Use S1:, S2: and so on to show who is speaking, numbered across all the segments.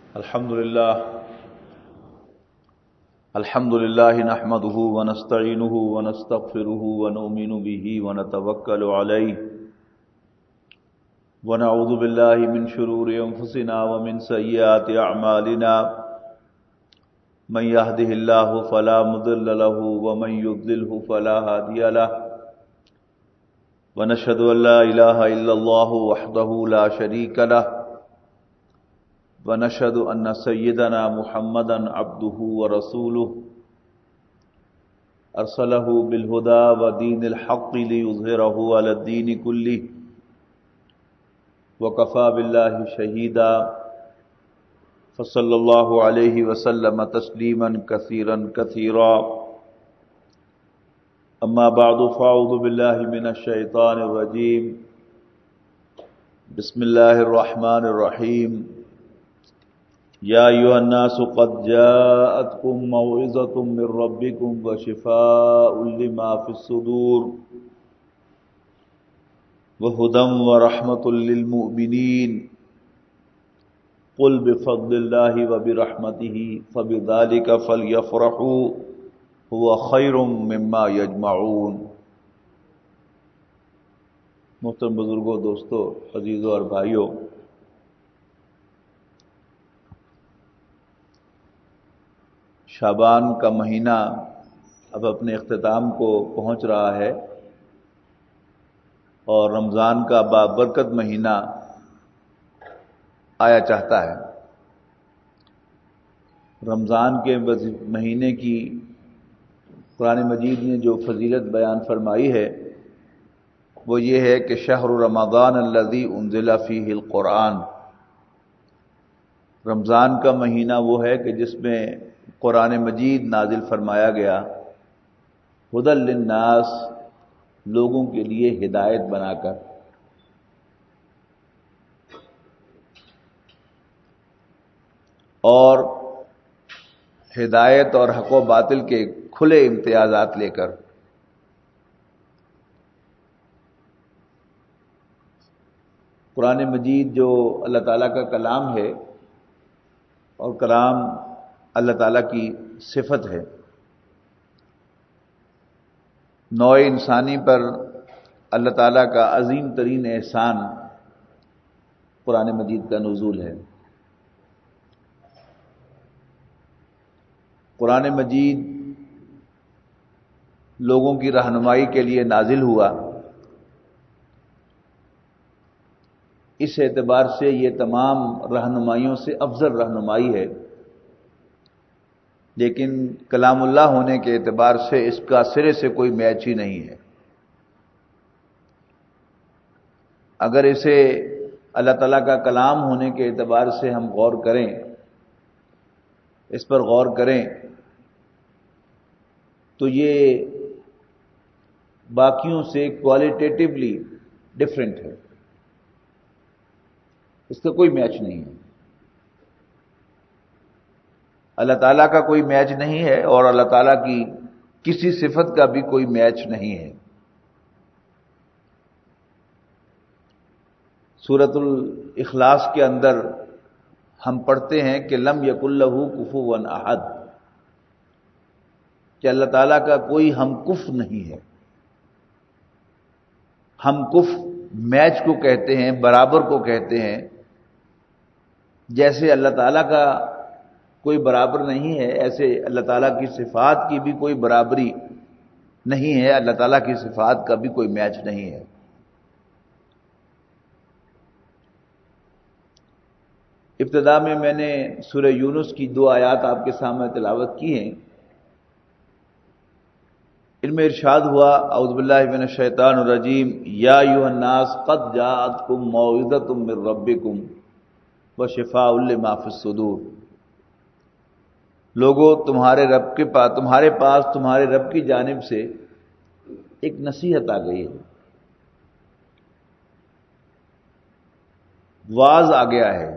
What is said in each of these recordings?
S1: الحمد لله نحمده ونستعينه ونستغفره ونؤمن به ونتوكل عليه ونعوذ بالله من شرور أنفسنا ومن سيئات أعمالنا من يهده الله فلا مضل له ومن يضلله فلا هادي له ونشهد أن لا إله إلا الله وحده لا شريك له ونشهد أن سيدنا محمدا عبده ورسوله أرسله بالهدى ودين الحق ليظهره على الدين كله وكفى بالله شهيدا فصلى الله عليه وسلم تسليما كثيرا كثيرا أما بعد فأعوذ بالله من الشيطان الرجيم بسم الله الرحمن الرحيم يا أيها الناس قد جاءتكم موعظة من ربكم وشفاء لما في الصدور وهدى ورحمة للمؤمنين قل بفضل الله وبرحمته فبذلك فليفرحوا هو خير مما يجمعون۔ محترم بزرگوں، دوستو، عزیزوں اور بھائیوں، شعبان کا مہینہ اب اپنے اختتام کو پہنچ رہا ہے اور رمضان کا بابرکت مہینہ آیا چاہتا ہے۔ رمضان کے مہینے کی قرآن مجید نے جو فضیلت بیان فرمائی ہے وہ یہ ہے کہ شہر رمضان الذی انزل فیہ القرآن، رمضان کا مہینہ وہ ہے کہ جس میں قرآن مجید نازل فرمایا گیا، ہدی للناس، لوگوں کے لیے ہدایت بنا کر۔ اور ہدایت اور حق و باطل کے کھلے امتیازات لے کر۔ قرآن مجید جو اللہ تعالیٰ کا کلام ہے اور کلام اللہ تعالیٰ کی صفت ہے، نوع انسانی پر اللہ تعالیٰ کا عظیم ترین احسان قرآن مجید کا نزول ہے۔ قرآن مجید لوگوں کی رہنمائی کے لیے نازل ہوا، اس اعتبار سے یہ تمام رہنمائیوں سے افضل رہنمائی ہے، لیکن کلام اللہ ہونے کے اعتبار سے اس کا سرے سے کوئی میچ ہی نہیں ہے۔ اگر اسے اللہ تعالیٰ کا کلام ہونے کے اعتبار سے ہم غور کریں، اس پر غور کریں، تو یہ باقیوں سے کوالٹیٹیولی ڈفرینٹ ہے، اس کا کوئی میچ نہیں ہے۔ اللہ تعالیٰ کا کوئی میچ نہیں ہے اور اللہ تعالیٰ کی کسی صفت کا بھی کوئی میچ نہیں ہے۔ سورۃ الاخلاص کے اندر ہم پڑھتے ہیں کہ لم یکن لہ کفوا احد، کہ اللہ تعالیٰ کا کوئی ہم کف نہیں ہے۔ ہم کف میچ کو کہتے ہیں، برابر کو کہتے ہیں۔ جیسے اللہ تعالیٰ کا کوئی برابر نہیں ہے، ایسے اللہ تعالیٰ کی صفات کی بھی کوئی برابری نہیں ہے، اللہ تعالیٰ کی صفات کا بھی کوئی میچ نہیں ہے۔ ابتدا میں نے سورہ یونس کی 2 آیات آپ کے سامنے تلاوت کی ہیں۔ ان میں ارشاد ہوا، اعوذ باللہ من الشیطان الرجیم، یا ایھا الناس قد جاءتکم موعظۃ من ربکم وشفاء لما فی الصدور، لوگو تمہارے پاس تمہارے رب کی جانب سے ایک نصیحت آ گئی ہے، واعظ آ گیا ہے۔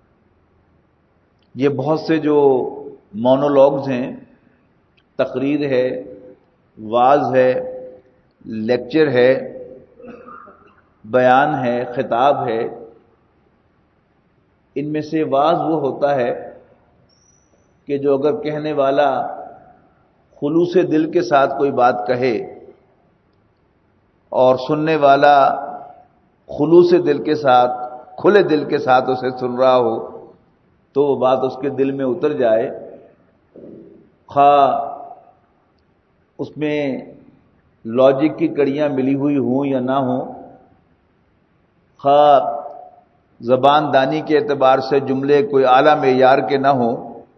S1: یہ بہت سے جو مونولوگز ہیں، تقریر ہے، واعظ ہے، لیکچر ہے، بیان ہے، خطاب ہے، ان میں سے واز وہ ہوتا ہے کہ جو اگر کہنے والا خلوص دل کے ساتھ کوئی بات کہے اور سننے والا خلوص دل کے ساتھ کھلے دل کے ساتھ اسے سن رہا ہو تو وہ بات اس کے دل میں اتر جائے، خواہ اس میں لاجک کی کڑیاں ملی ہوئی ہوں یا نہ ہوں، خواہ زبان دانی کے اعتبار سے جملے کوئی اعلیٰ معیار کے نہ ہوں،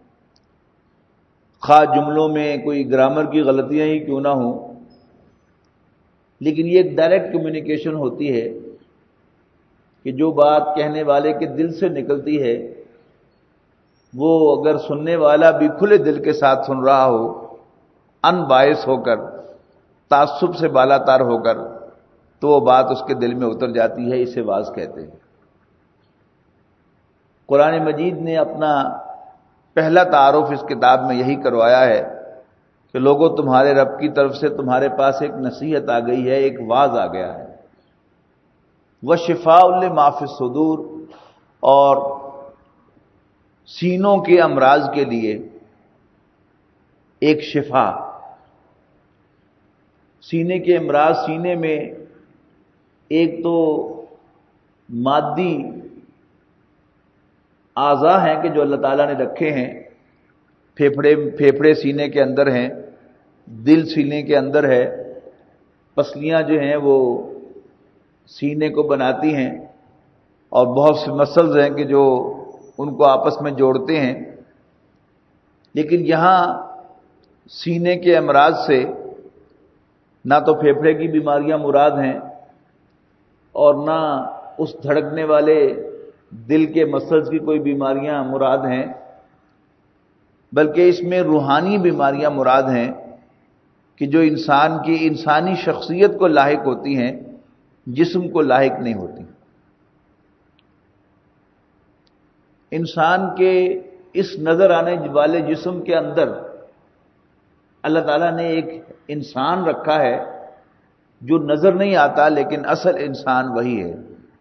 S1: خواہ جملوں میں کوئی گرامر کی غلطیاں ہی کیوں نہ ہوں، لیکن یہ ایک ڈائریکٹ کمیونیکیشن ہوتی ہے کہ جو بات کہنے والے کے دل سے نکلتی ہے وہ اگر سننے والا بھی کھلے دل کے ساتھ سن رہا ہو، ان باعث ہو کر، تعصب سے بالا تر ہو کر، تو وہ بات اس کے دل میں اتر جاتی ہے، اسے واز کہتے ہیں۔ قرآن مجید نے اپنا پہلا تعارف اس کتاب میں یہی کروایا ہے کہ لوگوں تمہارے رب کی طرف سے تمہارے پاس ایک نصیحت آ گئی ہے، ایک واز آ گیا ہے، وَشِفَاءٌ لِّمَا فِی الصُّدُورِ، اور سینوں کے امراض کے لیے ایک شفا۔ سینے کے امراض، سینے میں ایک تو مادی اعضاء ہیں کہ جو اللہ تعالیٰ نے رکھے ہیں، پھیپھڑے سینے کے اندر ہیں، دل سینے کے اندر ہے، پسلیاں جو ہیں وہ سینے کو بناتی ہیں، اور بہت سے مسلز ہیں کہ جو ان کو آپس میں جوڑتے ہیں۔ لیکن یہاں سینے کے امراض سے نہ تو پھیپھڑے کی بیماریاں مراد ہیں اور نہ اس دھڑکنے والے دل کے مسلز کی کوئی بیماریاں مراد ہیں، بلکہ اس میں روحانی بیماریاں مراد ہیں کہ جو انسان کی انسانی شخصیت کو لاحق ہوتی ہیں، جسم کو لاحق نہیں ہوتی۔ انسان کے اس نظر آنے والے جسم کے اندر اللہ تعالیٰ نے ایک انسان رکھا ہے جو نظر نہیں آتا، لیکن اصل انسان وہی ہے۔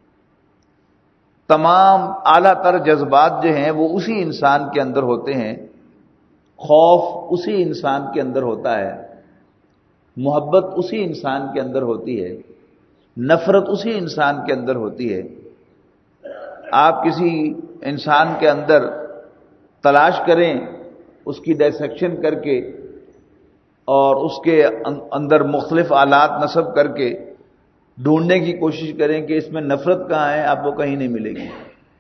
S1: تمام اعلیٰ تر جذبات جو ہیں وہ اسی انسان کے اندر ہوتے ہیں، خوف اسی انسان کے اندر ہوتا ہے، محبت اسی انسان کے اندر ہوتی ہے، نفرت اسی انسان کے اندر ہوتی ہے۔ آپ کسی انسان کے اندر تلاش کریں، اس کی ڈائسیکشن کر کے اور اس کے اندر مختلف آلات نصب کر کے ڈھونڈنے کی کوشش کریں کہ اس میں نفرت کہاں ہے، آپ کو کہیں نہیں ملے گی۔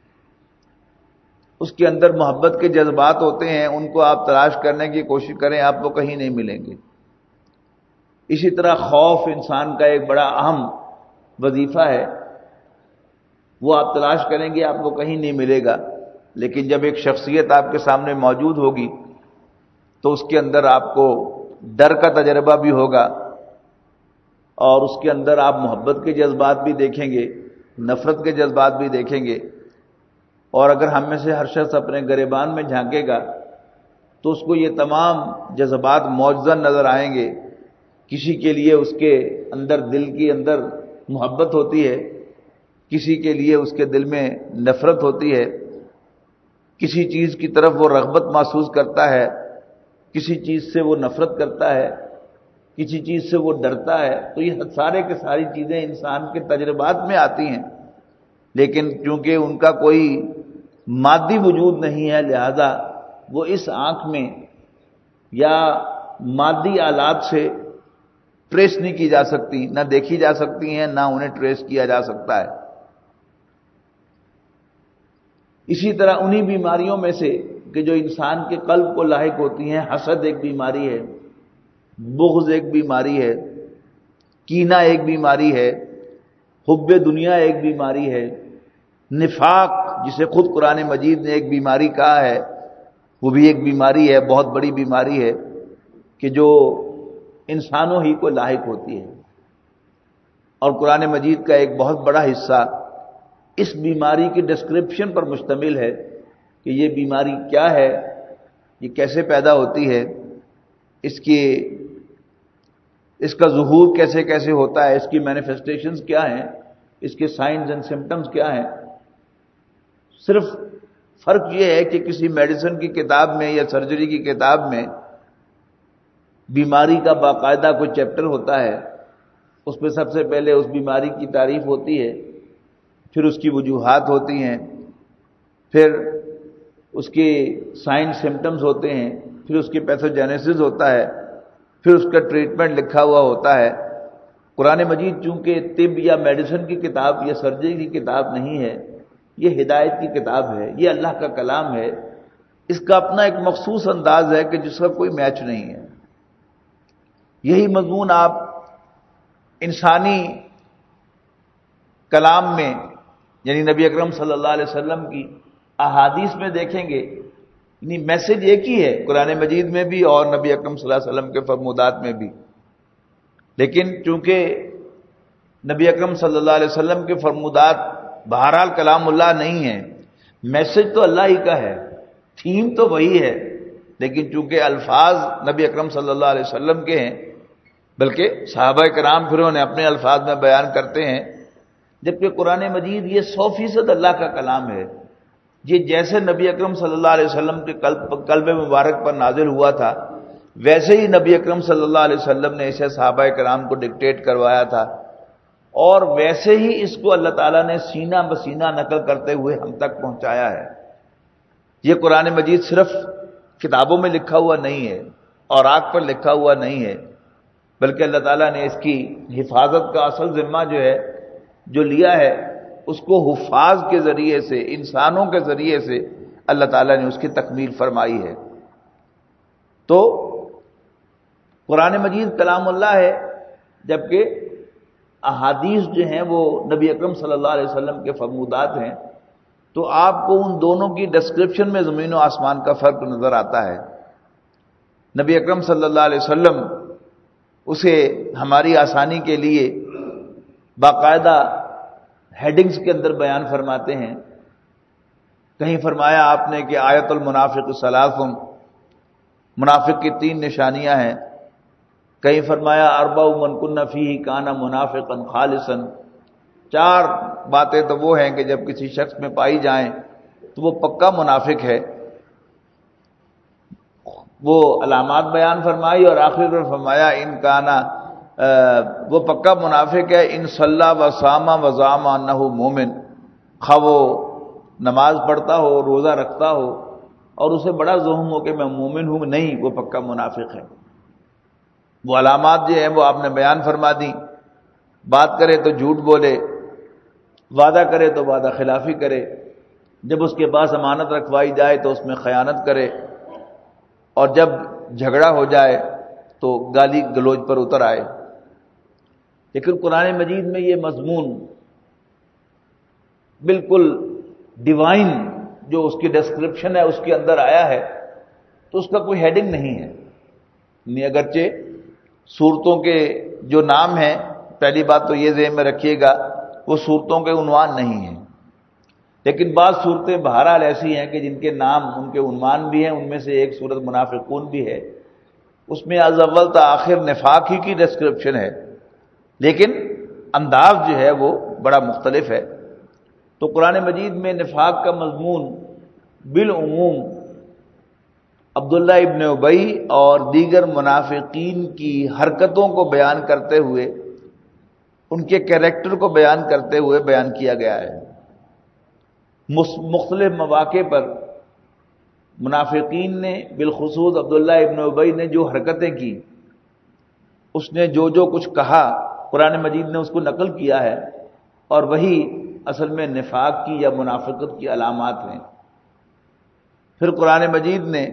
S1: اس کے اندر محبت کے جذبات ہوتے ہیں، ان کو آپ تلاش کرنے کی کوشش کریں، آپ کو کہیں نہیں ملیں گے۔ اسی طرح خوف انسان کا ایک بڑا اہم وظیفہ ہے، وہ آپ تلاش کریں گے آپ کو کہیں نہیں ملے گا، لیکن جب ایک شخصیت آپ کے سامنے موجود ہوگی تو اس کے اندر آپ کو ڈر کا تجربہ بھی ہوگا، اور اس کے اندر آپ محبت کے جذبات بھی دیکھیں گے، نفرت کے جذبات بھی دیکھیں گے۔ اور اگر ہم میں سے ہر شخص اپنے گریبان میں جھانکے گا تو اس کو یہ تمام جذبات موجزن نظر آئیں گے۔ کسی کے لیے اس کے اندر دل کی اندر محبت ہوتی ہے، کسی کے لیے اس کے دل میں نفرت ہوتی ہے، کسی چیز کی طرف وہ رغبت محسوس کرتا ہے، کسی چیز سے وہ نفرت کرتا ہے، کسی چیز سے وہ ڈرتا ہے۔ تو یہ سارے کے ساری چیزیں انسان کے تجربات میں آتی ہیں، لیکن چونکہ ان کا کوئی مادی وجود نہیں ہے، لہذا وہ اس آنکھ میں یا مادی آلات سے ٹریس نہیں کی جا سکتی، نہ دیکھی جا سکتی ہیں، نہ انہیں ٹریس کیا جا سکتا ہے۔ اسی طرح انہی بیماریوں میں سے کہ جو انسان کے قلب کو لاحق ہوتی ہیں، حسد ایک بیماری ہے، بغض ایک بیماری ہے، کینہ ایک بیماری ہے، حب دنیا ایک بیماری ہے، نفاق جسے خود قرآن مجید نے ایک بیماری کہا ہے، وہ بھی ایک بیماری ہے، بہت بڑی بیماری ہے کہ جو انسانوں ہی کو لاحق ہوتی ہے۔ اور قرآن مجید کا ایک بہت بڑا حصہ اس بیماری کی ڈسکرپشن پر مشتمل ہے کہ یہ بیماری کیا ہے، یہ کیسے پیدا ہوتی ہے، اس کا ظہور کیسے کیسے ہوتا ہے، اس کی مینیفیسٹیشنز کیا ہیں، اس کے سائنز اینڈ سمپٹمز کیا ہیں۔ صرف فرق یہ ہے کہ کسی میڈیسن کی کتاب میں یا سرجری کی کتاب میں بیماری کا باقاعدہ کوئی چیپٹر ہوتا ہے، اس میں سب سے پہلے اس بیماری کی تعریف ہوتی ہے، پھر اس کی وجوہات ہوتی ہیں، پھر اس کے سائن سمٹمز ہوتے ہیں، پھر اس کی پیتھوجینیسس ہوتا ہے، پھر اس کا ٹریٹمنٹ لکھا ہوا ہوتا ہے۔ قرآن مجید چونکہ طب یا میڈیسن کی کتاب یا سرجری کی کتاب نہیں ہے، یہ ہدایت کی کتاب ہے، یہ اللہ کا کلام ہے، اس کا اپنا ایک مخصوص انداز ہے کہ جس کا کوئی میچ نہیں ہے۔ یہی مضمون آپ انسانی کلام میں یعنی نبی اکرم صلی اللہ علیہ وسلم کی احادیث میں دیکھیں گے، یعنی میسج ایک ہی ہے قرآن مجید میں بھی اور نبی اکرم صلی اللہ علیہ وسلم کے فرمودات میں بھی، لیکن چونکہ نبی اکرم صلی اللہ علیہ وسلم کے فرمودات بہرحال کلام اللہ نہیں ہے، میسج تو اللہ ہی کا ہے، تھیم تو وہی ہے، لیکن چونکہ الفاظ نبی اکرم صلی اللہ علیہ وسلم کے ہیں، بلکہ صحابہ کرام پھر انہیں اپنے الفاظ میں بیان کرتے ہیں، جبکہ قرآن مجید یہ 100% اللہ کا کلام ہے۔ یہ جیسے نبی اکرم صلی اللہ علیہ وسلم کے قلب مبارک پر نازل ہوا تھا، ویسے ہی نبی اکرم صلی اللہ علیہ وسلم نے اسے صحابہ کرام کو ڈکٹیٹ کروایا تھا، اور ویسے ہی اس کو اللہ تعالیٰ نے سینہ بسینہ نقل کرتے ہوئے ہم تک پہنچایا ہے۔ یہ قرآن مجید صرف کتابوں میں لکھا ہوا نہیں ہے اور آگ پر لکھا ہوا نہیں ہے، بلکہ اللہ تعالیٰ نے اس کی حفاظت کا اصل ذمہ جو لیا ہے، اس کو حفاظ کے ذریعے سے، انسانوں کے ذریعے سے اللہ تعالیٰ نے اس کی تکمیل فرمائی ہے۔ تو قرآن مجید کلام اللہ ہے، جبکہ احادیث جو ہیں وہ نبی اکرم صلی اللہ علیہ وسلم کے فرمودات ہیں، تو آپ کو ان دونوں کی ڈسکرپشن میں زمین و آسمان کا فرق نظر آتا ہے۔ نبی اکرم صلی اللہ علیہ وسلم اسے ہماری آسانی کے لیے باقاعدہ ہیڈنگز کے اندر بیان فرماتے ہیں۔ کہیں فرمایا آپ نے کہ آیت المنافق ثلاث، منافق کی 3 نشانیاں ہیں۔ کہیں فرمایا اربع من کن فیہ کان منافقا خالصا، 4 باتیں تو وہ ہیں کہ جب کسی شخص میں پائی جائیں تو وہ پکا منافق ہے۔ وہ علامات بیان فرمائی اور آخر میں فرمایا ان کانا، وہ پکا منافق ہے ان صلی و صام و زعم انہ مومن، خواہ وہ نماز پڑھتا ہو، روزہ رکھتا ہو اور اسے بڑا زہم ہو کہ میں مومن ہوں، نہیں، وہ پکا منافق ہے۔ وہ علامات جو ہیں وہ آپ نے بیان فرما دی۔ بات کرے تو جھوٹ بولے، وعدہ کرے تو وعدہ خلافی کرے، جب اس کے پاس امانت رکھوائی جائے تو اس میں خیانت کرے، اور جب جھگڑا ہو جائے تو گالی گلوچ پر اتر آئے۔ لیکن قرآن مجید میں یہ مضمون بالکل ڈیوائن جو اس کی ڈسکرپشن ہے اس کے اندر آیا ہے، تو اس کا کوئی ہیڈنگ نہیں ہے۔ نہیں، اگرچہ صورتوں کے جو نام ہیں، پہلی بات تو یہ ذہن میں رکھیے گا، وہ صورتوں کے عنوان نہیں ہیں، لیکن بعض صورتیں بہرحال ایسی ہیں کہ جن کے نام ان کے عنوان بھی ہیں۔ ان میں سے ایک صورت منافقون بھی ہے، اس میں از اول تا آخر نفاق ہی کی ڈسکرپشن ہے، لیکن انداز جو ہے وہ بڑا مختلف ہے۔ تو قرآن مجید میں نفاق کا مضمون بالعموم عبداللہ ابن ابی اور دیگر منافقین کی حرکتوں کو بیان کرتے ہوئے، ان کے کیریکٹر کو بیان کرتے ہوئے بیان کیا گیا ہے۔ مختلف مواقع پر منافقین نے، بالخصوص عبداللہ ابن ابی نے جو حرکتیں کی، اس نے جو کچھ کہا، قرآن مجید نے اس کو نقل کیا ہے، اور وہی اصل میں نفاق کی یا منافقت کی علامات ہیں۔ پھر قرآن مجید نے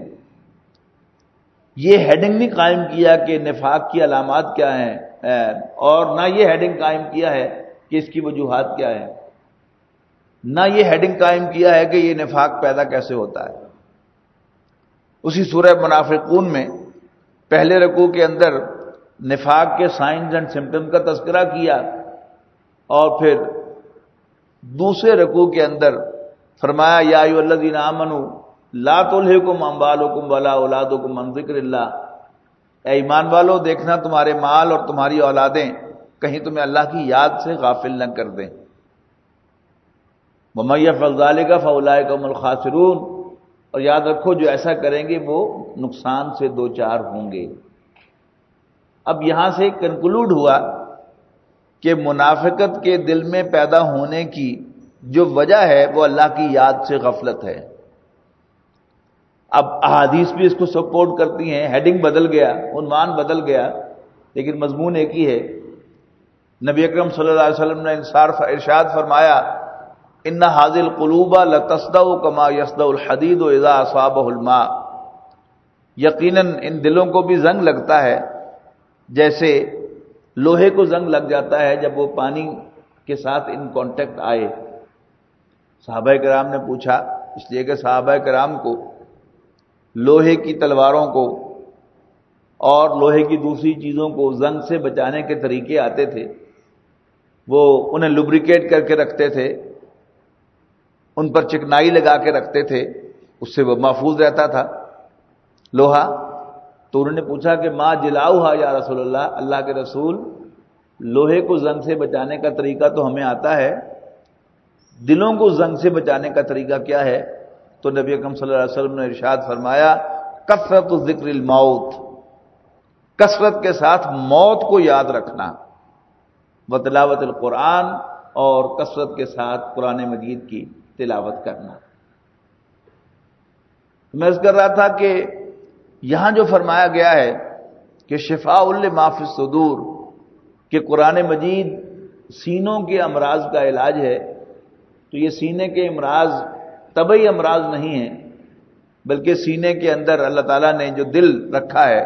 S1: یہ ہیڈنگ نہیں قائم کیا کہ نفاق کی علامات کیا ہیں، اور نہ یہ ہیڈنگ قائم کیا ہے کہ اس کی وجوہات کیا ہیں، نہ یہ ہیڈنگ قائم کیا ہے کہ یہ نفاق پیدا کیسے ہوتا ہے۔ اسی سورہ منافقون میں پہلے رکوع کے اندر نفاق کے سائنز اینڈ سمپٹم کا تذکرہ کیا، اور پھر دوسرے رکوع کے اندر فرمایا یا ایھا الذین آمنوا لا تلھکم اموالکم ولا اولادکم عن ذکر اللہ، اے ایمان والو دیکھنا تمہارے مال اور تمہاری اولادیں کہیں تمہیں اللہ کی یاد سے غافل نہ کر دیں۔ وَمَن يَفْعَلْ ذَلِكَ فَأُولَٰئِكَ هُمُ الْخَاسِرُونَ، اور یاد رکھو جو ایسا کریں گے وہ نقصان سے دوچار ہوں گے۔ اب یہاں سے کنکلوڈ ہوا کہ منافقت کے دل میں پیدا ہونے کی جو وجہ ہے وہ اللہ کی یاد سے غفلت ہے۔ اب احادیث بھی اس کو سپورٹ کرتی ہیں، ہیڈنگ بدل گیا، عنوان بدل گیا، لیکن مضمون ایک ہی ہے۔ نبی اکرم صلی اللہ علیہ وسلم نے ارشاد فرمایا ان هذه القلوب لتصدع كما يصدع الحديد اذا اصابه الماء، یقیناً ان دلوں کو بھی زنگ لگتا ہے جیسے لوہے کو زنگ لگ جاتا ہے جب وہ پانی کے ساتھ ان کانٹیکٹ آئے۔ صحابہ کرام نے پوچھا، اس لیے کہ صحابہ کرام کو لوہے کی تلواروں کو اور لوہے کی دوسری چیزوں کو زنگ سے بچانے کے طریقے آتے تھے، وہ انہیں لوبریکیٹ کر کے رکھتے تھے، ان پر چکنائی لگا کے رکھتے تھے، اس سے وہ محفوظ رہتا تھا لوہا۔ تو انہوں نے پوچھا کہ ما جلاؤہا یا رسول اللہ، اللہ کے رسول لوہے کو زنگ سے بچانے کا طریقہ تو ہمیں آتا ہے، دلوں کو زنگ سے بچانے کا طریقہ کیا ہے؟ تو نبی اکرم صلی اللہ علیہ وسلم نے ارشاد فرمایا کثرت ذکر الموت، کثرت کے ساتھ موت کو یاد رکھنا، وتلاوت القرآن، اور کثرت کے ساتھ قرآن مجید کی تلاوت کرنا۔ میں عرض کر رہا تھا کہ یہاں جو فرمایا گیا ہے کہ شفاء لما فی الصدور، کہ قرآن مجید سینوں کے امراض کا علاج ہے، تو یہ سینے کے امراض طبعی امراض نہیں ہیں، بلکہ سینے کے اندر اللہ تعالیٰ نے جو دل رکھا ہے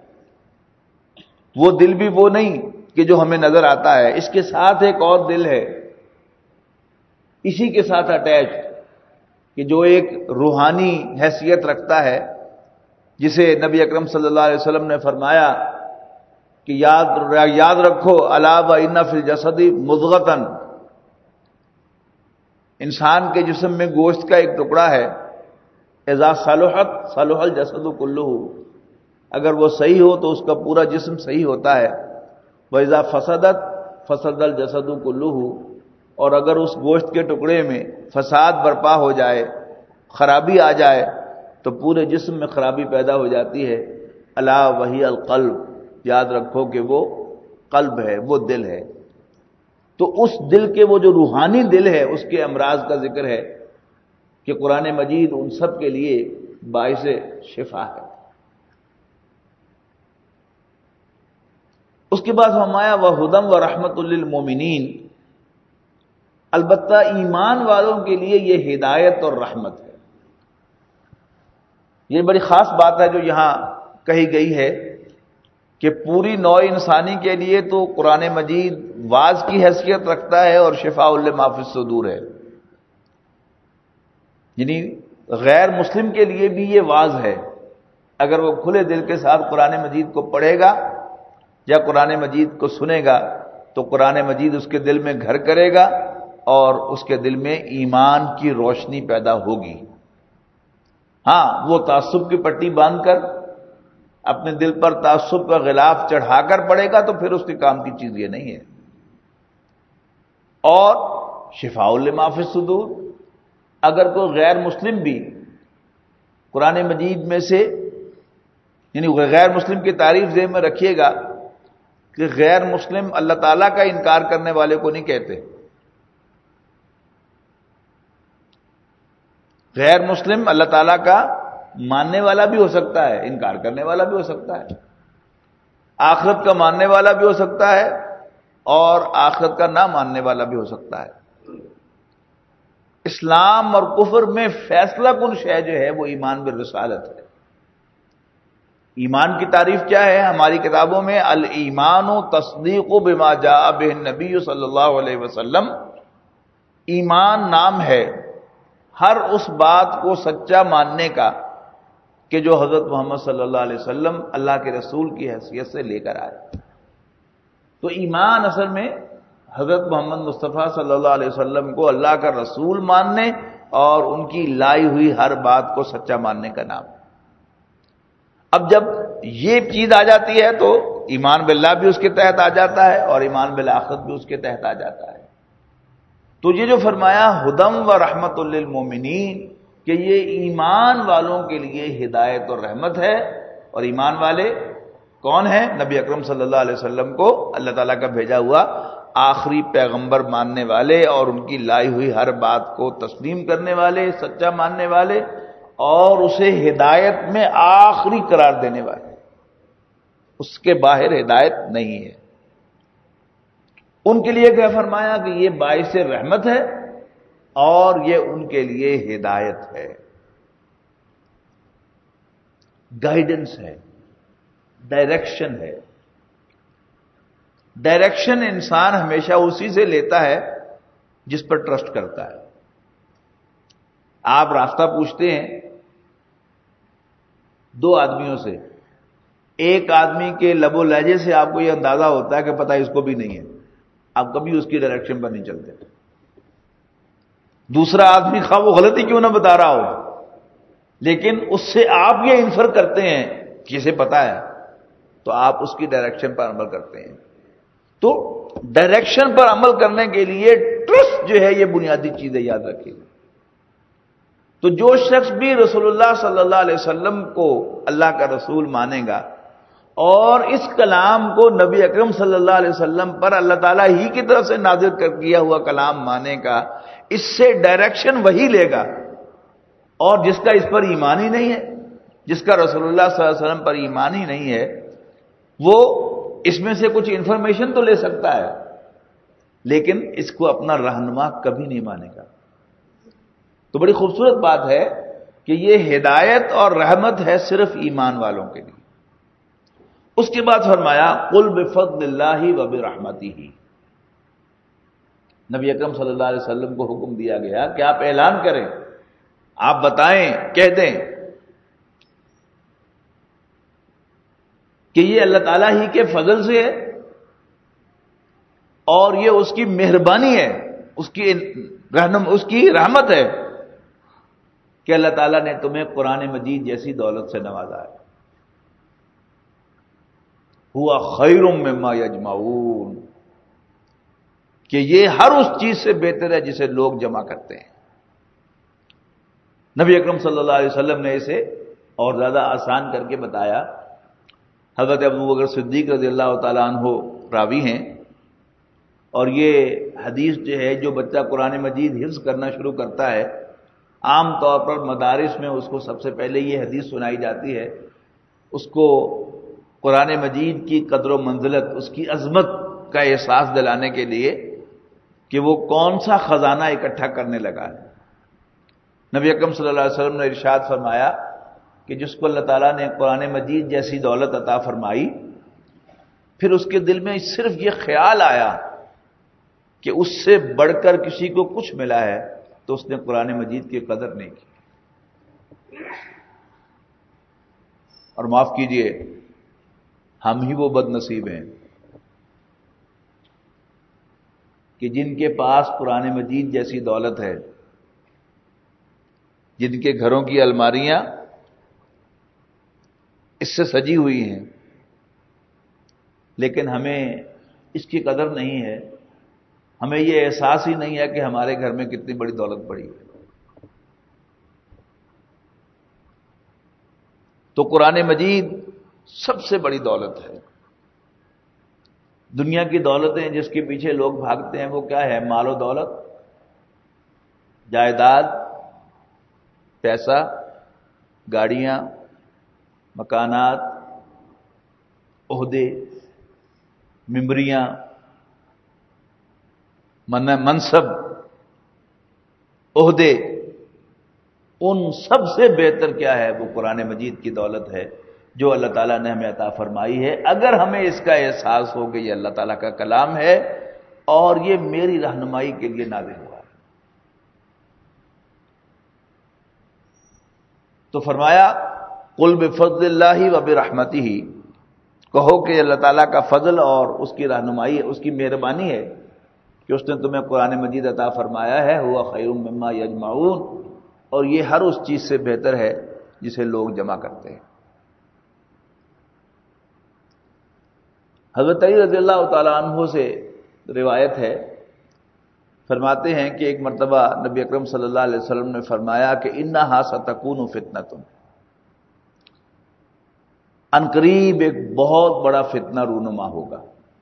S1: وہ دل بھی وہ نہیں کہ جو ہمیں نظر آتا ہے، اس کے ساتھ ایک اور دل ہے اسی کے ساتھ اٹیچ، کہ جو ایک روحانی حیثیت رکھتا ہے، جسے نبی اکرم صلی اللہ علیہ وسلم نے فرمایا کہ یاد رکھو الا وان فی الجسد مضغۃ، انسان کے جسم میں گوشت کا ایک ٹکڑا ہے، اذا صلحت صلح الجسد کلہ، اگر وہ صحیح ہو تو اس کا پورا جسم صحیح ہوتا ہے، واذا فسدت فسد الجسد کلہ، اور اگر اس گوشت کے ٹکڑے میں فساد برپا ہو جائے، خرابی آ جائے، تو پورے جسم میں خرابی پیدا ہو جاتی ہے۔ الا وہی القلب، یاد رکھو کہ وہ قلب ہے، وہ دل ہے۔ تو اس دل کے وہ جو روحانی دل ہے اس کے امراض کا ذکر ہے کہ قرآن مجید ان سب کے لیے باعث شفا ہے۔ اس کے بعد فرمایا وَهُدًى وَرَحْمَةٌ لِّلْمُؤْمِنِينَ، البتہ ایمان والوں کے لیے یہ ہدایت اور رحمت ہے۔ یہ بڑی خاص بات ہے جو یہاں کہی گئی ہے کہ پوری نوع انسانی کے لیے تو قرآن مجید واعظ کی حیثیت رکھتا ہے اور شفاء لما فی الصدور ہے، یعنی غیر مسلم کے لیے بھی یہ واعظ ہے۔ اگر وہ کھلے دل کے ساتھ قرآن مجید کو پڑھے گا یا قرآن مجید کو سنے گا تو قرآن مجید اس کے دل میں گھر کرے گا اور اس کے دل میں ایمان کی روشنی پیدا ہوگی۔ ہاں، وہ تعصب کی پٹی باندھ کر اپنے دل پر تعصب کا غلاف چڑھا کر پڑے گا تو پھر اس کے کام کی چیز یہ نہیں ہے۔ اور شفاء لما فی الصدور، اگر کوئی غیر مسلم بھی قرآن مجید میں سے، یعنی غیر مسلم کی تعریف ذہن میں رکھیے گا کہ غیر مسلم اللہ تعالیٰ کا انکار کرنے والے کو نہیں کہتے، غیر مسلم اللہ تعالیٰ کا ماننے والا بھی ہو سکتا ہے، انکار کرنے والا بھی ہو سکتا ہے، آخرت کا ماننے والا بھی ہو سکتا ہے اور آخرت کا نہ ماننے والا بھی ہو سکتا ہے۔ اسلام اور کفر میں فیصلہ کن شے جو ہے وہ ایمان بالرسالت ہے۔ ایمان کی تعریف کیا ہے ہماری کتابوں میں؟ الایمان تصدیق بما جاء بہ النبی صلی اللہ علیہ وسلم، ایمان نام ہے ہر اس بات کو سچا ماننے کا کہ جو حضرت محمد صلی اللہ علیہ وسلم اللہ کے رسول کی حیثیت سے لے کر آئے۔ تو ایمان اصل میں حضرت محمد مصطفیٰ صلی اللہ علیہ وسلم کو اللہ کا رسول ماننے اور ان کی لائی ہوئی ہر بات کو سچا ماننے کا نام۔ اب جب یہ چیز آ جاتی ہے تو ایمان باللہ بھی اس کے تحت آ جاتا ہے اور ایمان بالآخرت بھی اس کے تحت آ جاتا ہے۔ تو یہ جو فرمایا ہدم و رحمت للمومنین کہ یہ ایمان والوں کے لیے ہدایت اور رحمت ہے. اور ایمان والے کون ہیں؟ نبی اکرم صلی اللہ علیہ وسلم کو اللہ تعالیٰ کا بھیجا ہوا آخری پیغمبر ماننے والے اور ان کی لائی ہوئی ہر بات کو تسلیم کرنے والے، سچا ماننے والے اور اسے ہدایت میں آخری قرار دینے والے. اس کے باہر ہدایت نہیں ہے. ان کے لیے کیا فرمایا کہ یہ باعث رحمت ہے اور یہ ان کے لیے ہدایت ہے، گائیڈنس ہے، ڈائریکشن ہے. ڈائریکشن انسان ہمیشہ اسی سے لیتا ہے جس پر ٹرسٹ کرتا ہے. آپ راستہ پوچھتے ہیں دو آدمیوں سے، ایک آدمی کے لب و لہجے سے آپ کو یہ اندازہ ہوتا ہے کہ پتہ اس کو بھی نہیں ہے، آپ کبھی اس کی ڈائریکشن پر نہیں چلتے. دوسرا آدمی خواہ وہ غلطی کیوں نہ بتا رہا ہو، لیکن اس سے آپ یہ انفر کرتے ہیں کہ اسے پتا ہے، تو آپ اس کی ڈائریکشن پر عمل کرتے ہیں. تو ڈائریکشن پر عمل کرنے کے لیے ٹرسٹ جو ہے یہ بنیادی چیز ہے، یاد رکھیے. تو جو شخص بھی رسول اللہ صلی اللہ علیہ وسلم کو اللہ کا رسول مانے گا اور اس کلام کو نبی اکرم صلی اللہ علیہ وسلم پر اللہ تعالیٰ ہی کی طرف سے نازل کیا ہوا کلام مانے گا، اس سے ڈائریکشن وہی لے گا. اور جس کا اس پر ایمان ہی نہیں ہے، جس کا رسول اللہ صلی اللہ علیہ وسلم پر ایمان ہی نہیں ہے، وہ اس میں سے کچھ انفارمیشن تو لے سکتا ہے لیکن اس کو اپنا رہنما کبھی نہیں مانے گا. تو بڑی خوبصورت بات ہے کہ یہ ہدایت اور رحمت ہے صرف ایمان والوں کے لیے. اس کے بعد فرمایا قل بفضل اللہ وبرحمتہ. نبی اکرم صلی اللہ علیہ وسلم کو حکم دیا گیا کہ آپ اعلان کریں، آپ بتائیں، کہہ دیں کہ یہ اللہ تعالیٰ ہی کے فضل سے ہے اور یہ اس کی مہربانی ہے، اس کی رحمت ہے کہ اللہ تعالیٰ نے تمہیں قرآن مجید جیسی دولت سے نوازا ہے. ہوا خیر مما یجمعون کہ یہ ہر اس چیز سے بہتر ہے جسے لوگ جمع کرتے ہیں. نبی اکرم صلی اللہ علیہ وسلم نے اسے اور زیادہ آسان کر کے بتایا. حضرت ابوبکر صدیق رضی اللہ تعالیٰ عنہ راوی ہیں اور یہ حدیث جو ہے جو بچہ قرآن مجید حفظ کرنا شروع کرتا ہے عام طور پر مدارس میں اس کو سب سے پہلے یہ حدیث سنائی جاتی ہے، اس کو قرآن مجید کی قدر و منزلت، اس کی عظمت کا احساس دلانے کے لیے کہ وہ کون سا خزانہ اکٹھا کرنے لگا ہے. نبی اکرم صلی اللہ علیہ وسلم نے ارشاد فرمایا کہ جس کو اللہ تعالیٰ نے قرآن مجید جیسی دولت عطا فرمائی، پھر اس کے دل میں صرف یہ خیال آیا کہ اس سے بڑھ کر کسی کو کچھ ملا ہے، تو اس نے قرآن مجید کی قدر نہیں کی. اور معاف کیجئے، ہم ہی وہ بد نصیب ہیں کہ جن کے پاس قرآن مجید جیسی دولت ہے، جن کے گھروں کی الماریاں اس سے سجی ہوئی ہیں، لیکن ہمیں اس کی قدر نہیں ہے، ہمیں یہ احساس ہی نہیں ہے کہ ہمارے گھر میں کتنی بڑی دولت پڑی ہے. تو قرآن مجید سب سے بڑی دولت ہے. دنیا کی دولتیں جس کے پیچھے لوگ بھاگتے ہیں وہ کیا ہے؟ مال و دولت، جائیداد، پیسہ، گاڑیاں، مکانات، عہدے، ممبریاں، منصب، عہدے. ان سب سے بہتر کیا ہے؟ وہ قرآن مجید کی دولت ہے جو اللہ تعالیٰ نے ہمیں عطا فرمائی ہے. اگر ہمیں اس کا احساس ہو کہ یہ اللہ تعالیٰ کا کلام ہے اور یہ میری رہنمائی کے لیے نازل ہوا ہے. تو فرمایا قل بفضل اللہ وبرحمتہ، کہو کہ اللہ تعالیٰ کا فضل اور اس کی رہنمائی، اس کی مہربانی ہے کہ اس نے تمہیں قرآن مجید عطا فرمایا ہے. ہوا خیر مما یجمعون، اور یہ ہر اس چیز سے بہتر ہے جسے لوگ جمع کرتے ہیں. حضرت علی رضی اللہ تعالیٰ عنہ سے روایت ہے فرماتے ہیں کہ ایک مرتبہ نبی اکرم صلی اللہ علیہ وسلم نے فرمایا کہ انہا ستکون فتنۃ، عنقریب ایک بہت بڑا فتنہ رونما ہوگا۔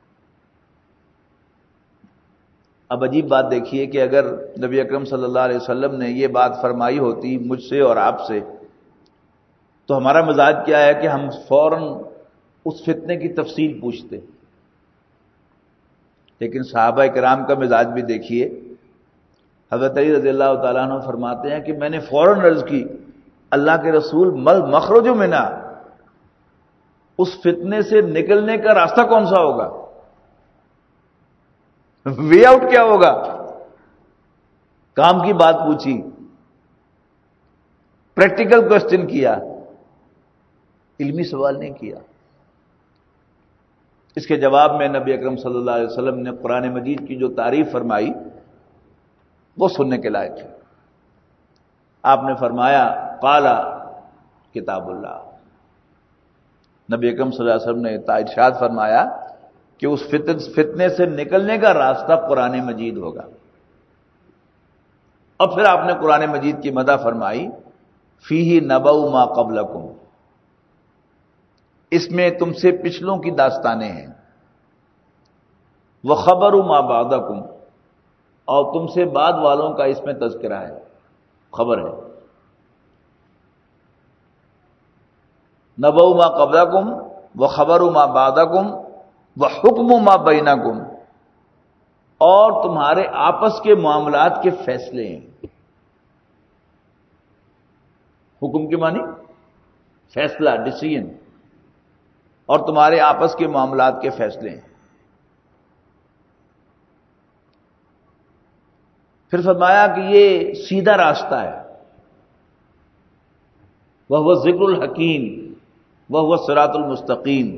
S1: اب عجیب بات دیکھیے کہ اگر نبی اکرم صلی اللہ علیہ وسلم نے یہ بات فرمائی ہوتی مجھ سے اور آپ سے، تو ہمارا مزاج کیا ہے کہ ہم فوراً اس فتنے کی تفصیل پوچھتے، لیکن صحابہ کرام کا مزاج بھی دیکھیے۔ حضرت علی رضی اللہ تعالیٰ عنہ فرماتے ہیں کہ میں نے فوراً عرض کی اللہ کے رسول مل مخرج منہا، اس فتنے سے نکلنے کا راستہ کون سا ہوگا، وے آؤٹ کیا ہوگا؟ کام کی بات پوچھی، پریکٹیکل کوشچن کیا، علمی سوال نہیں کیا۔ اس کے جواب میں نبی اکرم صلی اللہ علیہ وسلم نے قرآن مجید کی جو تعریف فرمائی وہ سننے کے لائق ہے۔ آپ نے فرمایا قال کتاب اللہ، نبی اکرم صلی اللہ علیہ وسلم نے ارشاد فرمایا کہ اس فتنے سے نکلنے کا راستہ قرآن مجید ہوگا۔ اور پھر آپ نے قرآن مجید کی مدح فرمائی فیہ نبأ ما قبلکم، اس میں تم سے پچھلوں کی داستانیں ہیں، وخبر ما بعدکم، اور تم سے بعد والوں کا اس میں تذکرہ ہے، خبر ہے۔ نبأ ما قبلکم وخبر ما بعدکم وحکم ما بینکم، اور تمہارے آپس کے معاملات کے فیصلے ہیں۔ حکم کے معنی فیصلہ، ڈیسیژن، اور تمہارے آپس کے معاملات کے فیصلے ہیں۔ پھر فرمایا کہ یہ سیدھا راستہ ہے، وہو ذکر الحکیم وہو الصراط المستقیم،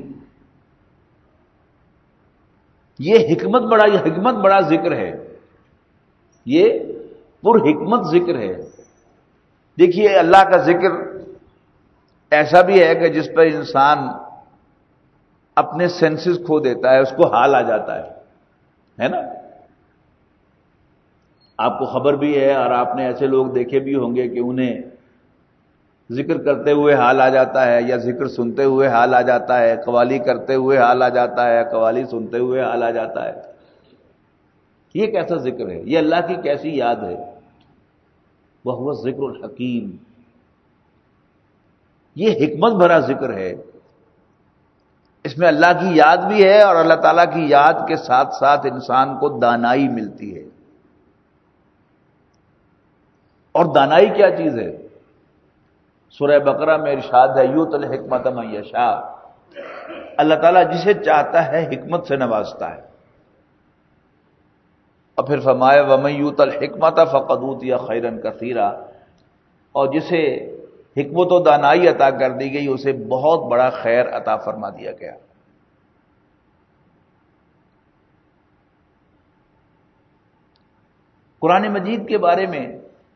S1: یہ حکمت بڑا ذکر ہے، یہ پر حکمت ذکر ہے۔ دیکھیے اللہ کا ذکر ایسا بھی ہے کہ جس پر انسان اپنے سینسز کھو دیتا ہے، اس کو حال آ جاتا ہے نا؟ آپ کو خبر بھی ہے اور آپ نے ایسے لوگ دیکھے بھی ہوں گے کہ انہیں ذکر کرتے ہوئے حال آ جاتا ہے، یا ذکر سنتے ہوئے حال آ جاتا ہے، قوالی کرتے ہوئے حال آ جاتا ہے، قوالی سنتے ہوئے حال آ جاتا ہے۔ یہ کیسا ذکر ہے؟ یہ اللہ کی کیسی یاد ہے؟ وہو ذکر الحکیم، یہ حکمت بھرا ذکر ہے۔ اس میں اللہ کی یاد بھی ہے، اور اللہ تعالیٰ کی یاد کے ساتھ ساتھ انسان کو دانائی ملتی ہے۔ اور دانائی کیا چیز ہے؟ سورہ بقرہ میں ارشاد ہے یؤتی الحکمۃ من یشاء، اللہ تعالیٰ جسے چاہتا ہے حکمت سے نوازتا ہے۔ اور پھر فرمایا ومن یؤت الحکمۃ فقد اوتی خیرا کثیرا، اور جسے حکمت و دانائی عطا کر دی گئی اسے بہت بڑا خیر عطا فرما دیا گیا۔ قرآن مجید کے بارے میں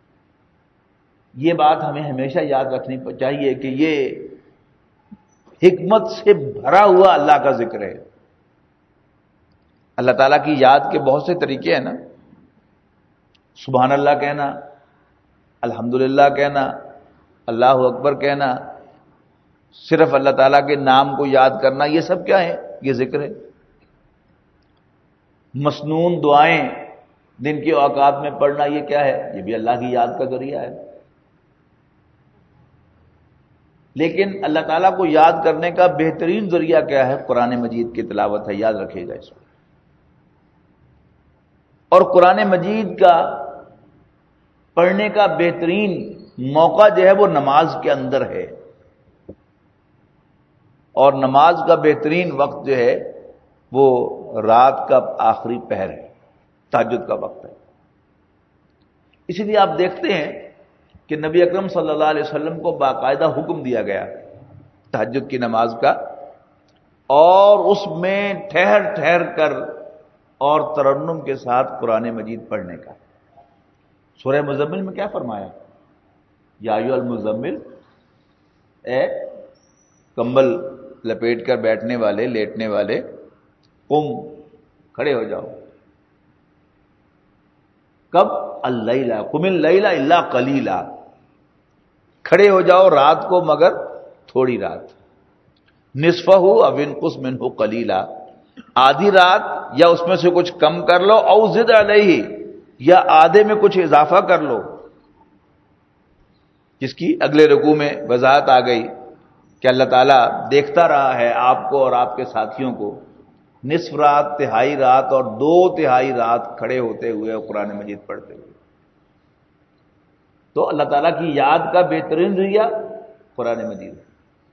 S1: یہ بات ہمیں ہمیشہ یاد رکھنی چاہیے کہ یہ حکمت سے بھرا ہوا اللہ کا ذکر ہے۔ اللہ تعالیٰ کی یاد کے بہت سے طریقے ہیں نا، سبحان اللہ کہنا، الحمدللہ کہنا، اللہ اکبر کہنا، صرف اللہ تعالیٰ کے نام کو یاد کرنا، یہ سب کیا ہے؟ یہ ذکر ہے۔ مسنون دعائیں دن کے اوقات میں پڑھنا، یہ کیا ہے؟ یہ بھی اللہ کی یاد کا ذریعہ ہے۔ لیکن اللہ تعالیٰ کو یاد کرنے کا بہترین ذریعہ کیا ہے؟ قرآن مجید کی تلاوت ہے، یاد رکھیے گا اس کو۔ اور قرآن مجید کا پڑھنے کا بہترین موقع جو ہے وہ نماز کے اندر ہے، اور نماز کا بہترین وقت جو ہے وہ رات کا آخری پہر ہے، تہجد کا وقت ہے۔ اسی لیے آپ دیکھتے ہیں کہ نبی اکرم صلی اللہ علیہ وسلم کو باقاعدہ حکم دیا گیا تہجد کی نماز کا، اور اس میں ٹھہر ٹھہر کر اور ترنم کے ساتھ قرآن مجید پڑھنے کا۔ سورہ مزمل میں کیا فرمایا؟ یا ایھا المزمل، اے کمبل لپیٹ کر بیٹھنے والے، لیٹنے والے، قم، کھڑے ہو جاؤ، اللیلہ قم اللیل الا قلیلا، کھڑے ہو جاؤ رات کو مگر تھوڑی رات، نصفہ او انقص منہ قلیلا، آدھی رات یا اس میں سے کچھ کم کر لو، او زد علیہ یا آدھے میں کچھ اضافہ کر لو، جس کی اگلے رکوع میں وضاحت آ گئی کہ اللہ تعالیٰ دیکھتا رہا ہے آپ کو اور آپ کے ساتھیوں کو نصف رات، تہائی رات اور 2/3 رات کھڑے ہوتے ہوئے اور قرآن مجید پڑھتے ہوئے۔ تو اللہ تعالیٰ کی یاد کا بہترین ذریعہ قرآن مجید ہے۔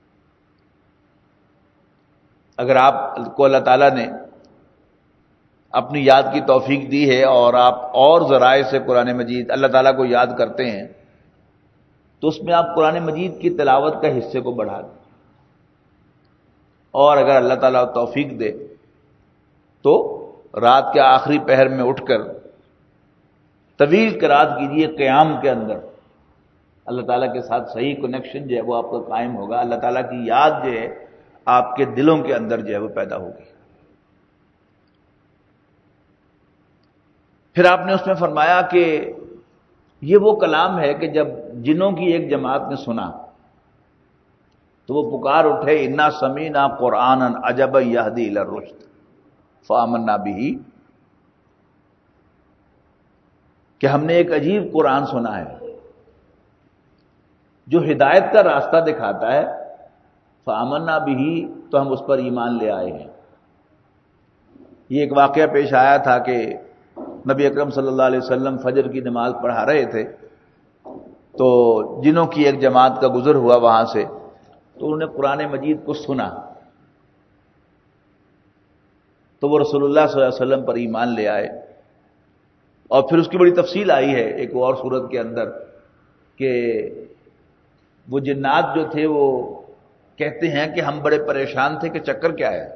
S1: اگر آپ کو اللہ تعالیٰ نے اپنی یاد کی توفیق دی ہے اور آپ اور ذرائع سے قرآن مجید اللہ تعالیٰ کو یاد کرتے ہیں تو اس میں آپ قرآن مجید کی تلاوت کا حصے کو بڑھا دیں، اور اگر اللہ تعالیٰ توفیق دے تو رات کے آخری پہر میں اٹھ کر طویل قرات کیجیے قیام کے اندر، اللہ تعالیٰ کے ساتھ صحیح کنیکشن جو ہے وہ آپ کا قائم ہوگا، اللہ تعالیٰ کی یاد جو ہے آپ کے دلوں کے اندر جو ہے وہ پیدا ہوگی۔ پھر آپ نے اس میں فرمایا کہ یہ وہ کلام ہے کہ جب جنوں کی ایک جماعت نے سنا تو وہ پکار اٹھے، انا سمینا قرآنا عجبا یہدی الی الرشد فآمنا بہ، کہ ہم نے ایک عجیب قرآن سنا ہے جو ہدایت کا راستہ دکھاتا ہے، فآمنا بہ، تو ہم اس پر ایمان لے آئے ہیں۔ یہ ایک واقعہ پیش آیا تھا کہ نبی اکرم صلی اللہ علیہ وسلم فجر کی نماز پڑھا رہے تھے تو جنوں کی ایک جماعت کا گزر ہوا وہاں سے، تو انہوں نے قرآن مجید کو سنا تو وہ رسول اللہ صلی اللہ علیہ وسلم پر ایمان لے آئے۔ اور پھر اس کی بڑی تفصیل آئی ہے ایک اور صورت کے اندر کہ وہ جنات جو تھے وہ کہتے ہیں کہ ہم بڑے پریشان تھے کہ چکر کیا ہے،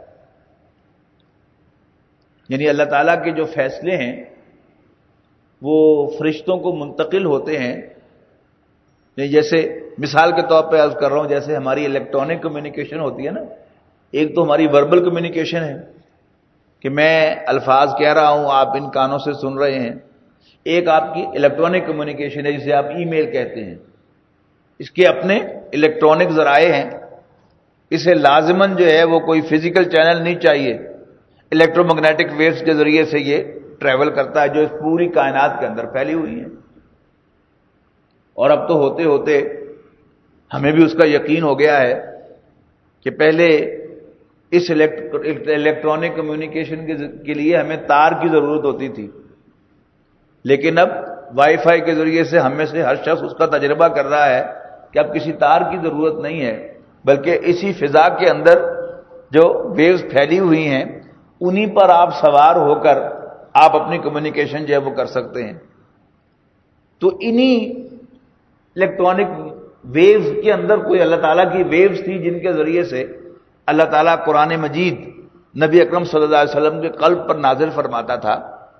S1: یعنی اللہ تعالیٰ کے جو فیصلے ہیں وہ فرشتوں کو منتقل ہوتے ہیں، جیسے مثال کے طور پہ عرض کر رہا ہوں، جیسے ہماری الیکٹرانک کمیونیکیشن ہوتی ہے نا، ایک تو ہماری وربل کمیونیکیشن ہے کہ میں الفاظ کہہ رہا ہوں آپ ان کانوں سے سن رہے ہیں، ایک آپ کی الیکٹرانک کمیونیکیشن ہے جسے آپ ای میل کہتے ہیں، اس کے اپنے الیکٹرانک ذرائع ہیں، اسے لازماً جو ہے وہ کوئی فزیکل چینل نہیں چاہیے، الیکٹرو میگنیٹک ویوز کے ذریعے سے یہ ٹریول کرتا ہے جو اس پوری کائنات کے اندر پھیلی ہوئی ہے۔ اور اب تو ہوتے ہوتے ہمیں بھی اس کا یقین ہو گیا ہے کہ پہلے اس الیکٹرانک کمیونیکیشن کے لیے ہمیں تار کی ضرورت ہوتی تھی، لیکن اب وائی فائی کے ذریعے سے ہم میں سے ہر شخص اس کا تجربہ کر رہا ہے کہ اب کسی تار کی ضرورت نہیں ہے، بلکہ اسی فضا کے اندر جو ویوز پھیلی ہوئی ہیں انہی پر آپ سوار ہو کر آپ اپنی کمیونیکیشن جو ہے وہ کر سکتے ہیں۔ تو انہی الیکٹرانک ویوز کے اندر کوئی اللہ تعالیٰ کی ویوز تھی جن کے ذریعے سے اللہ تعالیٰ قرآن مجید نبی اکرم صلی اللہ علیہ وسلم کے قلب پر نازل فرماتا تھا،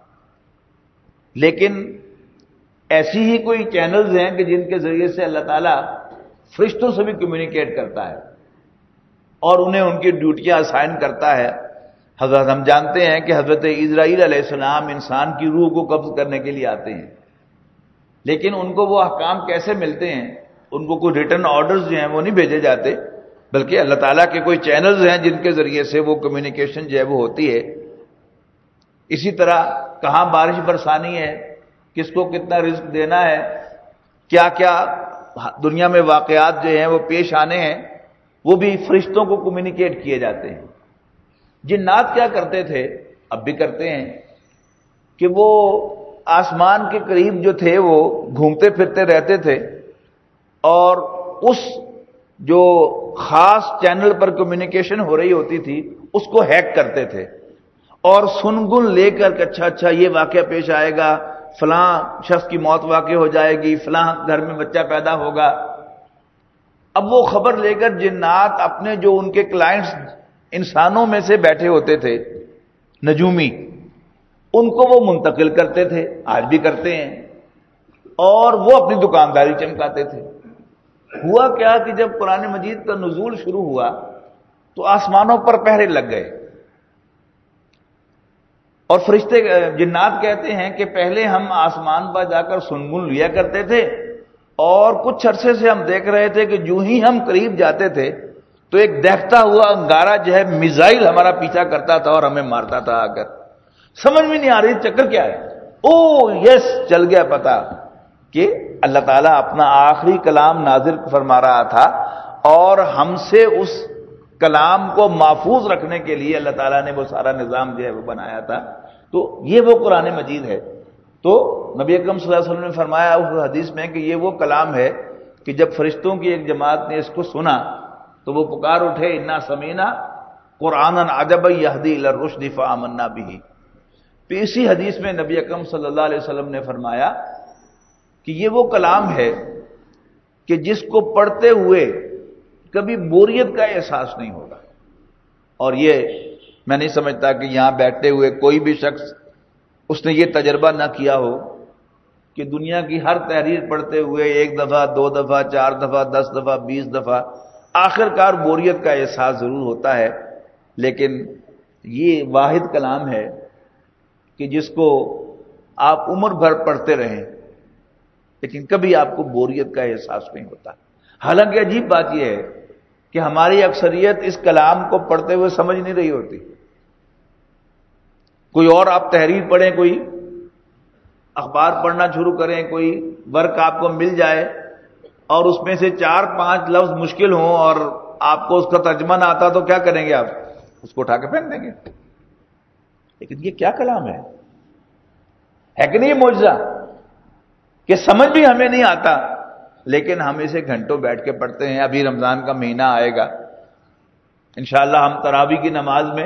S1: لیکن ایسی ہی کوئی چینلز ہیں کہ جن کے ذریعے سے اللہ تعالیٰ فرشتوں سے بھی کمیونیکیٹ کرتا ہے اور انہیں ان کی ڈیوٹیاں اسائن کرتا ہے۔ حضرت ہم جانتے ہیں کہ حضرت اسرائیل علیہ السلام انسان کی روح کو قبض کرنے کے لیے آتے ہیں، لیکن ان کو وہ احکام کیسے ملتے ہیں؟ ان کو کوئی ریٹن آرڈرز جو ہیں وہ نہیں بھیجے جاتے، بلکہ اللہ تعالیٰ کے کوئی چینلز ہیں جن کے ذریعے سے وہ کمیونیکیشن جو ہے وہ ہوتی ہے۔ اسی طرح کہاں بارش برسانی ہے، کس کو کتنا رزق دینا ہے، کیا کیا دنیا میں واقعات جو ہیں وہ پیش آنے ہیں، وہ بھی فرشتوں کو کمیونیکیٹ کیے جاتے ہیں۔ جنات کیا کرتے تھے، اب بھی کرتے ہیں، کہ وہ آسمان کے قریب جو تھے وہ گھومتے پھرتے رہتے تھے اور اس جو خاص چینل پر کمیونیکیشن ہو رہی ہوتی تھی اس کو ہیک کرتے تھے اور سنگن لے کر کہ اچھا یہ واقعہ پیش آئے گا، فلاں شخص کی موت واقع ہو جائے گی، فلاں گھر میں بچہ پیدا ہوگا۔ اب وہ خبر لے کر جنات اپنے جو ان کے کلائنٹس انسانوں میں سے بیٹھے ہوتے تھے نجومی، ان کو وہ منتقل کرتے تھے، آج بھی کرتے ہیں، اور وہ اپنی دکانداری چمکاتے تھے۔ ہوا کیا کہ جب قرآن مجید کا نزول شروع ہوا تو آسمانوں پر پہرے لگ گئے اور فرشتے جنات کہتے ہیں کہ پہلے ہم آسمان پر جا کر سنگن لیا کرتے تھے، اور کچھ عرصے سے ہم دیکھ رہے تھے کہ جو ہی ہم قریب جاتے تھے تو ایک دیکھتا ہوا انگارہ جو ہے میزائل ہمارا پیچھا کرتا تھا اور ہمیں مارتا تھا آ کر. سمجھ میں نہیں آ رہی چکر کیا ہے. او یس، چل گیا پتا کہ اللہ تعالیٰ اپنا آخری کلام نازل فرما رہا تھا، اور ہم سے اس کلام کو محفوظ رکھنے کے لیے اللہ تعالیٰ نے وہ سارا نظام جو ہے وہ بنایا تھا. تو یہ وہ قرآن مجید ہے. تو نبی اکرم صلی اللہ علیہ وسلم نے فرمایا اس حدیث میں کہ یہ وہ کلام ہے کہ جب فرشتوں کی ایک جماعت نے اس کو سنا تو وہ پکار اٹھے، انا سمینا قرآنا عجبا یہدی الی الرشد فآمنا بہ. تو اسی حدیث میں نبی اکرم صلی اللہ علیہ وسلم نے فرمایا کہ یہ وہ کلام ہے کہ جس کو پڑھتے ہوئے کبھی بوریت کا احساس نہیں ہوگا. اور یہ میں نہیں سمجھتا کہ یہاں بیٹھتے ہوئے کوئی بھی شخص اس نے یہ تجربہ نہ کیا ہو کہ دنیا کی ہر تحریر پڑھتے ہوئے 1 دفعہ 2 دفعہ 4 دفعہ 10 دفعہ 20 دفعہ آخر کار بوریت کا احساس ضرور ہوتا ہے. لیکن یہ واحد کلام ہے کہ جس کو آپ عمر بھر پڑھتے رہیں لیکن کبھی آپ کو بوریت کا احساس نہیں ہوتا. حالانکہ عجیب بات یہ ہے کہ ہماری اکثریت اس کلام کو پڑھتے ہوئے سمجھ نہیں رہی ہوتی. کوئی اور آپ تحریر پڑھیں، کوئی اخبار پڑھنا شروع کریں، کوئی ورک آپ کو مل جائے اور اس میں سے 4-5 لفظ مشکل ہوں اور آپ کو اس کا ترجمہ نہ آتا تو کیا کریں گے؟ آپ اس کو اٹھا کے پھینک دیں گے. لیکن یہ کیا کلام ہے کہ نہیں یہ معجزہ کہ سمجھ بھی ہمیں نہیں آتا لیکن ہم اسے گھنٹوں بیٹھ کے پڑھتے ہیں. ابھی رمضان کا مہینہ آئے گا، انشاءاللہ ہم تراویح کی نماز میں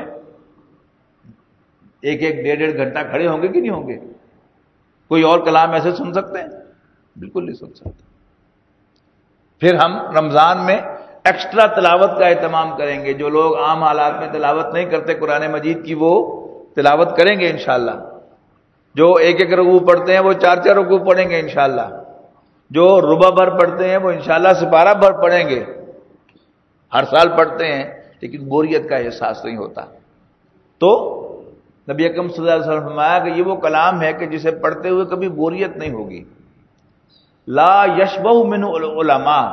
S1: 1-1 ڈیڑھ گھنٹہ کھڑے ہوں گے کہ نہیں ہوں گے؟ کوئی اور کلام ایسے سن سکتے ہیں؟ بالکل نہیں سن سکتے. پھر ہم رمضان میں ایکسٹرا تلاوت کا اہتمام کریں گے. جو لوگ عام حالات میں تلاوت نہیں کرتے قرآن مجید کی، وہ تلاوت کریں گے انشاءاللہ. جو 1-1 رکوع پڑھتے ہیں وہ 4-4 رکوع پڑھیں گے انشاءاللہ. جو ربع بھر پڑھتے ہیں وہ انشاءاللہ سپارہ بھر پڑھیں گے. ہر سال پڑھتے ہیں لیکن بوریت کا احساس نہیں ہوتا. تو نبی اکرم صلی اللہ علیہ وسلم نے فرمایا کہ یہ وہ کلام ہے کہ جسے پڑھتے ہوئے کبھی بوریت نہیں ہوگی. لا یشبہ منہ العلماء،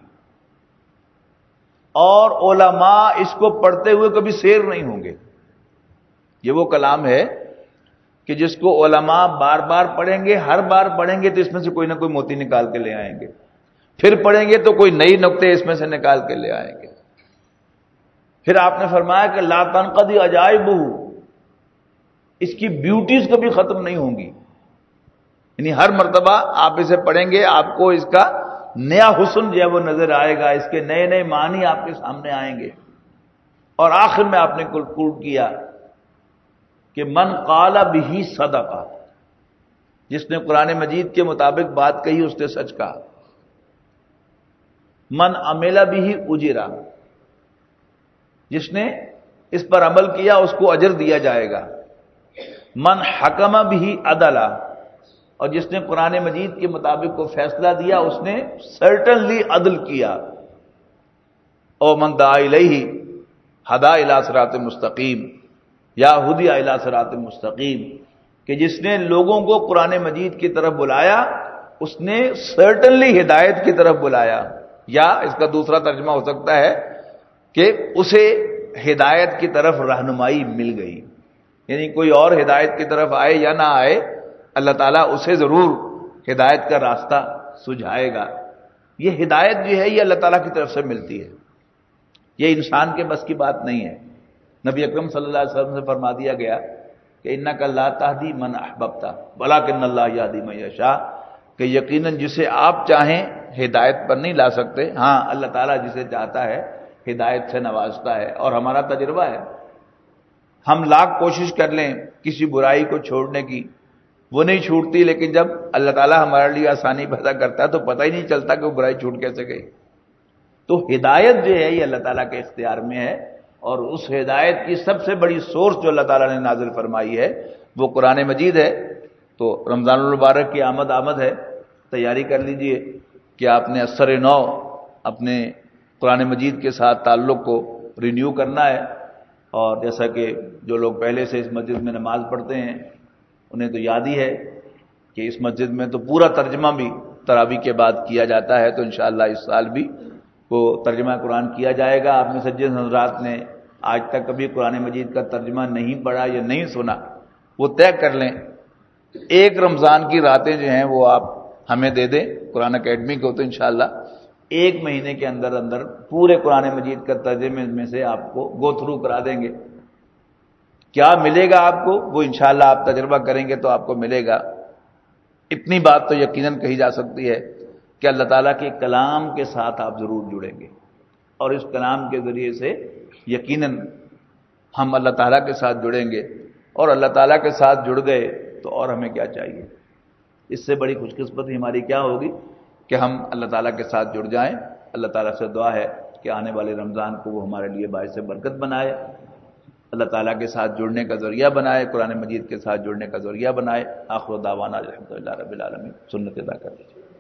S1: اور علماء اس کو پڑھتے ہوئے کبھی سیر نہیں ہوں گے. یہ وہ کلام ہے کہ جس کو علماء بار بار پڑھیں گے، ہر بار پڑھیں گے تو اس میں سے کوئی نہ کوئی موتی نکال کے لے آئیں گے، پھر پڑھیں گے تو کوئی نئی نقطے اس میں سے نکال کے لے آئیں گے. پھر آپ نے فرمایا کہ لا تنقضی عجائبہ، اس کی بیوٹیز کبھی ختم نہیں ہوں گی. یعنی ہر مرتبہ آپ اسے پڑھیں گے آپ کو اس کا نیا حسن جو ہے وہ نظر آئے گا، اس کے نئے نئے معنی آپ کے سامنے آئیں گے. اور آخر میں آپ نے کنکلوڈ کیا کہ من قال بہ صدقہ، جس نے قرآن مجید کے مطابق بات کہی اس نے سچ کہا. من عمل بہ اجرا، جس نے اس پر عمل کیا اس کو اجر دیا جائے گا. من حکم بہ عدلا، اور جس نے قرآن مجید کے مطابق کو فیصلہ دیا اس نے سرٹنلی عدل کیا. او من دعا الیہ ہدی الی صراط مستقیم یا ہدی الی صراط مستقیم، کہ جس نے لوگوں کو قرآن مجید کی طرف بلایا اس نے سرٹنلی ہدایت کی طرف بلایا. یا اس کا دوسرا ترجمہ ہو سکتا ہے کہ اسے ہدایت کی طرف رہنمائی مل گئی. یعنی کوئی اور ہدایت کی طرف آئے یا نہ آئے، اللہ تعالیٰ اسے ضرور ہدایت کا راستہ سجھائے گا. یہ ہدایت جو ہے یہ اللہ تعالیٰ کی طرف سے ملتی ہے، یہ انسان کے بس کی بات نہیں ہے. نبی اکرم صلی اللہ علیہ وسلم سے فرما دیا گیا کہ انک لا تہدی من احببت ولکن اللہ یہدی من یشاء، کہ یقیناً جسے آپ چاہیں ہدایت پر نہیں لا سکتے، ہاں اللہ تعالیٰ جسے چاہتا ہے ہدایت سے نوازتا ہے. اور ہمارا تجربہ ہے، ہم لاکھ کوشش کر لیں کسی برائی کو چھوڑنے کی وہ نہیں چھوٹتی، لیکن جب اللہ تعالیٰ ہمارے لیے آسانی پیدا کرتا ہے تو پتہ ہی نہیں چلتا کہ وہ برائی چھوٹ کیسے گئی. تو ہدایت جو ہے یہ اللہ تعالیٰ کے اختیار میں ہے، اور اس ہدایت کی سب سے بڑی سورس جو اللہ تعالیٰ نے نازل فرمائی ہے وہ قرآن مجید ہے. تو رمضان المبارک کی آمد ہے، تیاری کر لیجئے کہ آپ نے اثر نو اپنے قرآن مجید کے ساتھ تعلق کو رینیو کرنا ہے. اور جیسا کہ جو لوگ پہلے سے اس مسجد میں نماز پڑھتے ہیں انہیں تو یاد ہی ہے کہ اس مسجد میں تو پورا ترجمہ بھی تراویح کے بعد کیا جاتا ہے، تو انشاءاللہ اس سال بھی وہ ترجمہ قرآن کیا جائے گا۔ آپ میں سے جن حضرات نے آج تک کبھی قرآن مجید کا ترجمہ نہیں پڑھا یا نہیں سنا، وہ طے کر لیں، ایک رمضان کی راتیں جو ہیں وہ آپ ہمیں دے دیں قرآن اکیڈمی کو، تو انشاءاللہ ایک مہینے کے اندر اندر پورے قرآن مجید کا ترجمے میں سے آپ کو گو تھرو کرا دیں گے۔ کیا ملے گا آپ کو وہ انشاءاللہ آپ تجربہ کریں گے تو آپ کو ملے گا۔ اتنی بات تو یقیناً کہی جا سکتی ہے کہ اللہ تعالیٰ کے کلام کے ساتھ آپ ضرور جڑیں گے، اور اس کلام کے ذریعے سے یقیناً ہم اللہ تعالیٰ کے ساتھ جڑیں گے، اور اللہ تعالیٰ کے ساتھ جڑ گئے تو اور ہمیں کیا چاہیے؟ اس سے بڑی خوش قسمتی ہماری کیا ہوگی کہ ہم اللہ تعالیٰ کے ساتھ جڑ جائیں۔ اللہ تعالیٰ سے دعا ہے کہ آنے والے رمضان کو وہ ہمارے لیے باعث برکت بنائے، اللہ تعالیٰ کے ساتھ جڑنے کا ذریعہ بنائے، قرآن مجید کے ساتھ جڑنے کا ذریعہ بنائے۔ آخر دعوانا الحمدللہ رب العالمین۔ سنت ادا کر لیجیے۔